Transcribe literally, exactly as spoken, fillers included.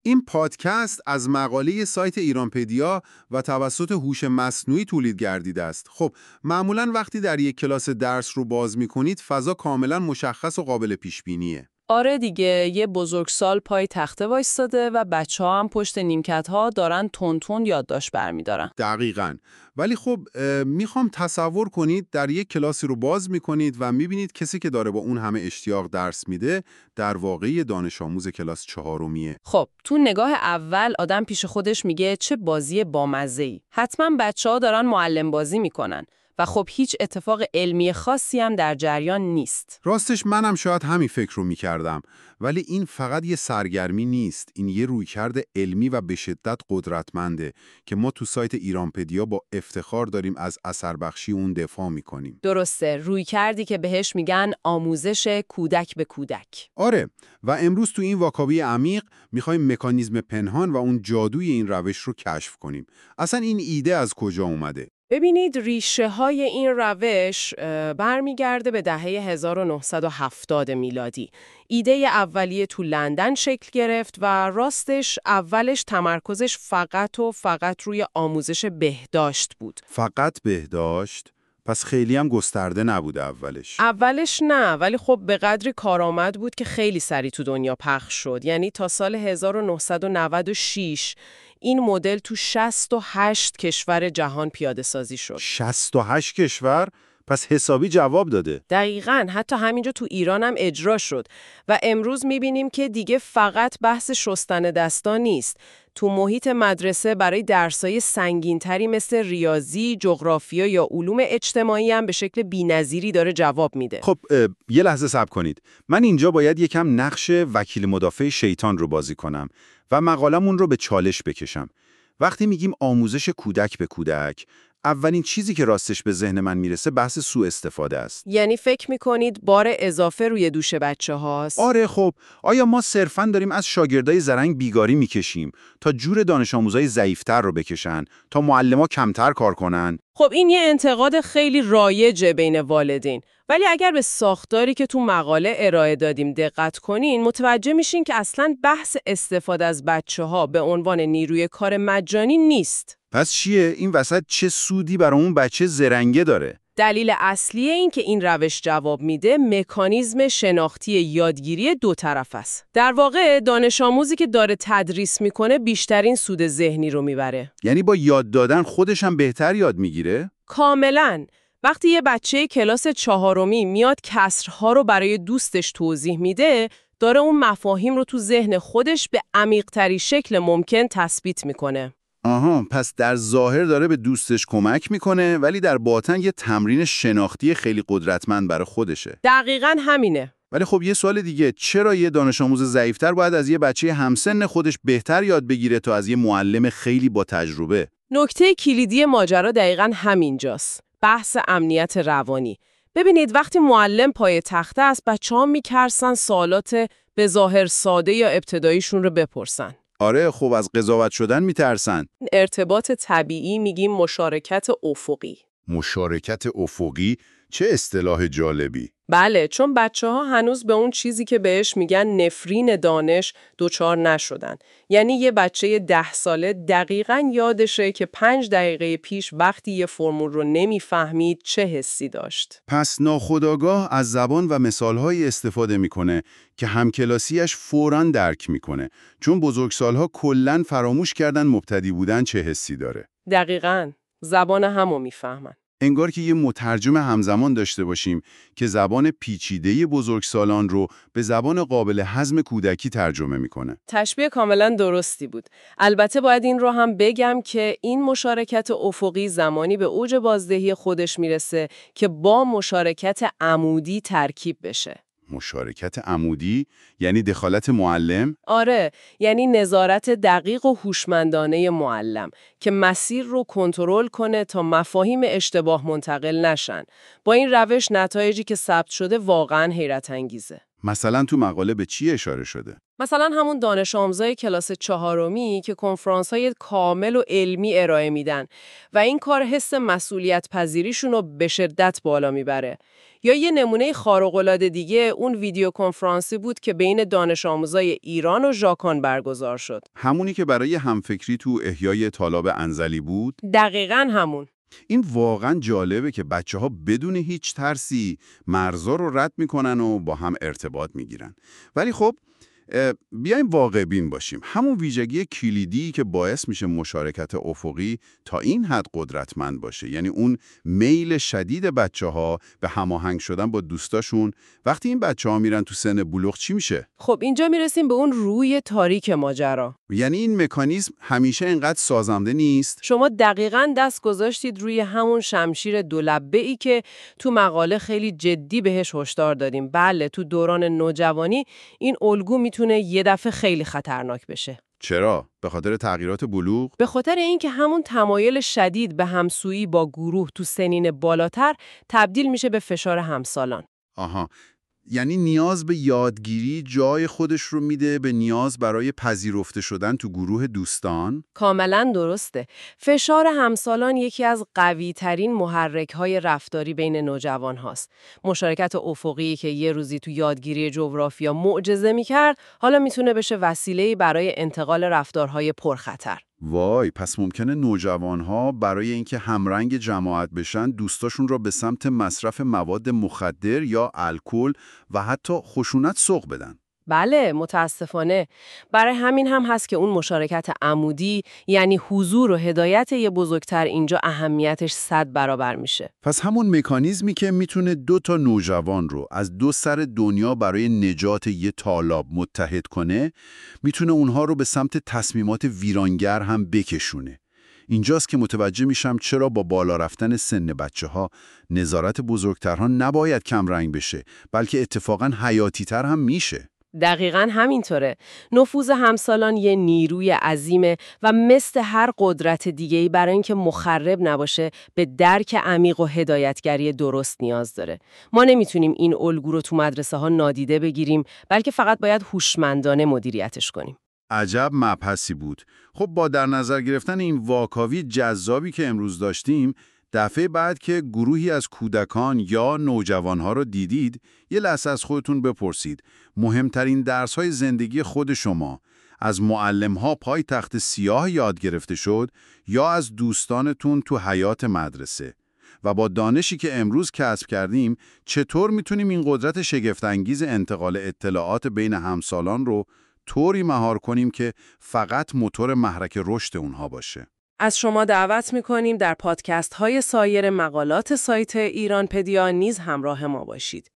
این پادکست از مقاله سایت ایرانپدیا و توسط هوش مصنوعی تولید گردیده است. خب معمولاً وقتی در یک کلاس درس رو باز می‌کنید فضا کاملاً مشخص و قابل پیش بینیه. آره دیگه، یه بزرگسال پای تخته وایستاده و بچه‌ها هم پشت نیمکت‌ها دارن تون تون یادداشت برمی‌دارن. دقیقاً. ولی خب میخوام تصور کنید در یک کلاسی رو باز می‌کنید و می‌بینید کسی که داره با اون همه اشتیاق درس میده در واقع دانش آموز کلاس چهارمیه. خب تو نگاه اول آدم پیش خودش میگه چه بازی بامزه‌ای. حتما بچه‌ها دارن معلم بازی میکنن. و خب هیچ اتفاق علمی خاصی هم در جریان نیست. راستش منم شاید همین فکر رو می‌کردم، ولی این فقط یه سرگرمی نیست، این یه رویکرد علمی و به شدت قدرتمنده که ما تو سایت ایرانپدیا با افتخار داریم از اثربخشی اون دفاع می‌کنیم. درسته، رویکردی که بهش میگن آموزش کودک به کودک. آره، و امروز تو این واکاوی عمیق می‌خوایم مکانیزم پنهان و اون جادوی این روش رو کشف کنیم. اصلا این ایده از کجا اومده؟ ببینید ریشه های این روش برمیگرده به دهه هزار و نهصد و هفتاد میلادی. ایده اولیه تو لندن شکل گرفت و راستش اولش تمرکزش فقط و فقط روی آموزش بهداشت بود. فقط بهداشت؟ پس خیلی هم گسترده نبوده اولش. اولش نه، ولی خب به قدری کارآمد بود که خیلی سریع تو دنیا پخش شد. یعنی تا سال هزار و نهصد و نود و شش این مدل تو شصت و هشت کشور جهان پیاده سازی شد. شصت و هشت کشور؟ پس حسابی جواب داده. دقیقاً، حتی همینجا تو ایران هم اجرا شد و امروز میبینیم که دیگه فقط بحث شستن دستا نیست. تو محیط مدرسه برای درسای سنگین‌تری مثل ریاضی، جغرافیا یا علوم اجتماعی هم به شکل بی‌نظیری داره جواب میده. خب یه لحظه صبر کنید. من اینجا باید یکم نقش وکیل مدافع شیطان رو بازی کنم و مقالمون رو به چالش بکشم. وقتی میگیم آموزش کودک به کودک، اولین چیزی که راستش به ذهن من میرسه بحث سوء استفاده است. یعنی فکر میکنید بار اضافه روی دوش بچه هاست؟ آره خب، آیا ما صرفاً داریم از شاگردای زرنگ بیگاری میکشیم تا جور دانش آموزای ضعیف‌تر رو بکشن تا معلم‌ها کمتر کار کنن؟ خب این یه انتقاد خیلی رایجه بین والدین. ولی اگر به ساختاری که تو مقاله ارائه دادیم دقت کنین، متوجه میشین که اصلاً بحث استفاده از بچه‌ها به عنوان نیروی کار مجانی نیست. پس چیه؟ این وسط چه سودی برای اون بچه زرنگه داره؟ دلیل اصلی این که این روش جواب میده مکانیزم شناختی یادگیری دو طرف است. در واقع دانش آموزی که داره تدریس میکنه بیشترین سود ذهنی رو میبره. یعنی با یاد دادن خودش هم بهتر یاد میگیره؟ کاملاً. وقتی یه بچه کلاس چهارمی میاد کسرها رو برای دوستش توضیح میده، داره اون مفاهیم رو تو ذهن خودش به عمیق‌ترین شکل ممکن تثبیت میکنه. آها، پس در ظاهر داره به دوستش کمک میکنه ولی در باطن یه تمرین شناختی خیلی قدرتمند برای خودشه. دقیقاً همینه. ولی خب یه سوال دیگه، چرا یه دانش آموز ضعیف‌تر باید از یه بچه همسن خودش بهتر یاد بگیره تا از یه معلم خیلی با تجربه؟ نکته کلیدی ماجرا دقیقاً همینجاست. بحث امنیت روانی. ببینید وقتی معلم پای تخته است، بچه‌ها می‌ترسن سوالات به ظاهر ساده یا ابتداییشون رو بپرسن. آره خب از قضاوت شدن میترسن. ارتباط طبیعی میگیم مشارکت افقی. مشارکت افقی؟ چه اصطلاح جالبی. بله، چون بچه‌ها هنوز به اون چیزی که بهش میگن نفرین دانش دوچار نشدن. یعنی یه بچه ده ساله دقیقاً یادشه که پنج دقیقه پیش وقتی یه فرمول رو نمیفهمید چه حسی داشت. پس ناخودآگاه از زبان و مثالهایی استفاده میکنه که همکلاسیش فوراً درک میکنه، چون بزرگسالها کلاً فراموش کردن مبتدی بودن چه حسی داره. دقیقاً، زبان همو میفهمن. انگار که یه مترجم همزمان داشته باشیم که زبان پیچیده بزرگسالان رو به زبان قابل هضم کودکی ترجمه میکنه. تشبیه کاملا درستی بود. البته باید این رو هم بگم که این مشارکت افقی زمانی به اوج بازدهی خودش میرسه که با مشارکت عمودی ترکیب بشه. مشارکت عمودی یعنی دخالت معلم؟ آره، یعنی نظارت دقیق و هوشمندانه معلم که مسیر رو کنترل کنه تا مفاهیم اشتباه منتقل نشن. با این روش نتایجی که ثبت شده واقعاً حیرت انگیزه. مثلا تو مقاله به چی اشاره شده؟ مثلا همون دانش آموزای کلاس چهارمی که کنفرانس‌های کامل و علمی ارائه میدن و این کار حس مسئولیت پذیریشون رو به شدت بالا میبره. یا یه نمونه خارق‌العاده دیگه اون ویدیو کنفرانسی بود که بین دانش آموزای ایران و ژاپن برگزار شد. همونی که برای همفکری تو احیای طالاب انزلی بود؟ دقیقاً همون. این واقعا جالبه که بچه‌ها بدون هیچ ترسی مرزا رو رد میکنن و با هم ارتباط میگیرن. ولی خب بیایم واقع بین باشیم. همون ویژگی کلیدی که باعث میشه مشارکت افقی تا این حد قدرتمند باشه، یعنی اون میل شدید بچه‌ها به هماهنگ شدن با دوستاشون، وقتی این بچه‌ها میرن تو سن بلوغ چی میشه؟ خب اینجا میرسیم به اون روی تاریک ماجرا. یعنی این مکانیزم همیشه اینقدر سازنده نیست. شما دقیقاً دست گذاشتید روی همون شمشیر دولبه‌ای که تو مقاله خیلی جدی بهش هشدار دادیم. بله، تو دوران نوجوانی این الگو میتونه یه دفعه خیلی خطرناک بشه. چرا؟ به خاطر تغییرات بلوغ؟ به خاطر اینکه همون تمایل شدید به همسویی با گروه تو سنین بالاتر تبدیل میشه به فشار همسالان. آها. یعنی نیاز به یادگیری جای خودش رو میده به نیاز برای پذیرفته شدن تو گروه دوستان؟ کاملا درسته. فشار همسالان یکی از قوی ترین محرک های رفتاری بین نوجوان هاست. مشارکت افقی که یه روزی تو یادگیری جغرافیا معجزه میکرد، حالا میتونه بشه وسیله‌ای برای انتقال رفتارهای پرخطر. وای، پس ممکنه نوجوانها برای اینکه همرنگ جماعت بشن دوستاشون را به سمت مصرف مواد مخدر یا الکل و حتی خشونت سوق بدن. بله، متاسفانه. برای همین هم هست که اون مشارکت عمودی، یعنی حضور و هدایت یه بزرگتر، اینجا اهمیتش صد برابر میشه. پس همون مکانیزمی که میتونه دو تا نوجوان رو از دو سر دنیا برای نجات یه طالاب متحد کنه، میتونه اونها رو به سمت تصمیمات ویرانگر هم بکشونه. اینجاست که متوجه میشم چرا با بالا رفتن سن بچه ها نظارت بزرگترها نباید کمرنگ بشه، بلکه اتفاقاً حیاتی‌تر هم میشه. دقیقاً همینطوره. نفوذ همسالان یه نیروی عظیمه و مثل هر قدرت دیگه‌ای برای اینکه مخرب نباشه به درک عمیق و هدایتگری درست نیاز داره. ما نمیتونیم این الگو رو تو مدرسه ها نادیده بگیریم، بلکه فقط باید هوشمندانه مدیریتش کنیم. عجب مبحثی بود. خب با در نظر گرفتن این واکاوی جذابی که امروز داشتیم، دفعه بعد که گروهی از کودکان یا نوجوانها رو دیدید، یه لحظه از خودتون بپرسید مهمترین درس‌های زندگی خود شما از معلم‌ها پای تخت سیاه یاد گرفته شد یا از دوستانتون تو حیات مدرسه؟ و با دانشی که امروز کسب کردیم چطور میتونیم این قدرت شگفت‌انگیز انتقال اطلاعات بین همسالان رو طوری مهار کنیم که فقط موتور محرک رشد اونها باشه؟ از شما دعوت می‌کنیم در پادکست های سایر مقالات سایت ایران پدیا نیز همراه ما باشید.